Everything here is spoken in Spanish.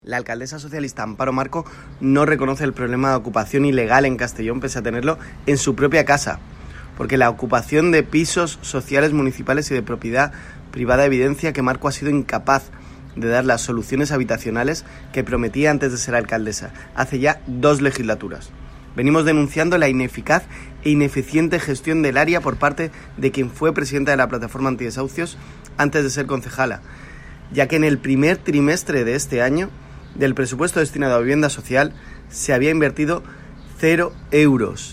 La alcaldesa socialista Amparo Marco no reconoce el problema de ocupación ilegal en Castellón pese a tenerlo en su propia casa, porque la ocupación de pisos sociales municipales y de propiedad privada evidencia que Marco ha sido incapaz de dar las soluciones habitacionales que prometía antes de ser alcaldesa, hace ya 2 legislaturas. Venimos denunciando la ineficaz e ineficiente gestión del área por parte de quien fue presidenta de la plataforma antidesahucios antes de ser concejala, ya que en el primer trimestre de este año, del presupuesto destinado a vivienda social, se había invertido 0 euros.